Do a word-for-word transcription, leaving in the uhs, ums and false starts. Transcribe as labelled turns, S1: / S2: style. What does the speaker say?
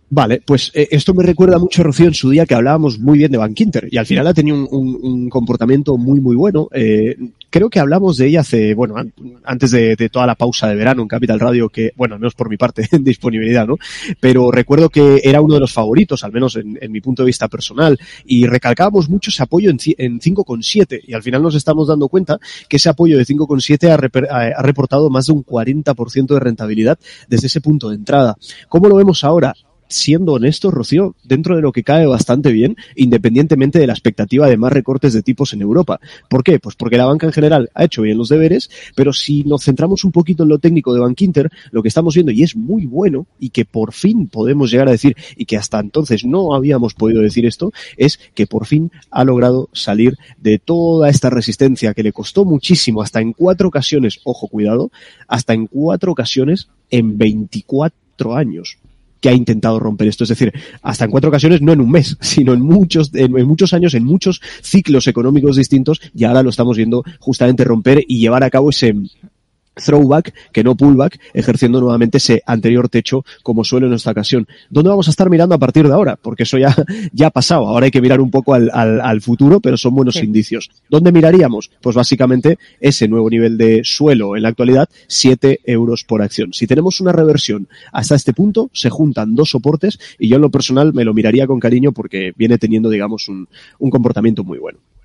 S1: Vale, pues eh, esto me recuerda mucho, Rocío, en su día que hablábamos muy bien de Bankinter y al final ha tenido un, un, un comportamiento muy, muy bueno. Eh, creo que hablamos de ella hace, bueno, an- antes de, de toda la pausa de verano en Capital Radio, que, bueno, al menos por mi parte, en disponibilidad, ¿no? Pero recuerdo que era uno de los favoritos, al menos en, en mi punto de vista personal, y recalcábamos mucho ese apoyo en, ci- en cinco coma siete y al final nos estamos dando cuenta que ese apoyo de cinco coma siete ha, reper- ha ha reportado más de un cuarenta por ciento de rentabilidad desde ese punto de entrada. ¿Cómo lo vemos ahora? Siendo honestos, Rocío, dentro de lo que cae bastante bien, independientemente de la expectativa de más recortes de tipos en Europa. ¿Por qué? Pues porque la banca en general ha hecho bien los deberes, pero si nos centramos un poquito en lo técnico de Bankinter, lo que estamos viendo, y es muy bueno, y que por fin podemos llegar a decir, y que hasta entonces no habíamos podido decir esto, es que por fin ha logrado salir de toda esta resistencia que le costó muchísimo, hasta en cuatro ocasiones, ojo, cuidado, hasta en cuatro ocasiones en veinticuatro años. Que ha intentado romper esto, es decir, hasta en cuatro ocasiones, no en un mes, sino en muchos, en, en muchos años, en muchos ciclos económicos distintos, y ahora lo estamos viendo justamente romper y llevar a cabo ese throwback, que no pullback, ejerciendo nuevamente ese anterior techo como suelo en esta ocasión. ¿Dónde vamos a estar mirando a partir de ahora? Porque eso ya, ya ha pasado, ahora hay que mirar un poco al, al, al futuro, pero son buenos sí. indicios. ¿Dónde miraríamos? Pues básicamente ese nuevo nivel de suelo en la actualidad, siete euros por acción. Si tenemos una reversión hasta este punto, se juntan dos soportes y yo en lo personal me lo miraría con cariño porque viene teniendo, digamos, un, un comportamiento muy bueno.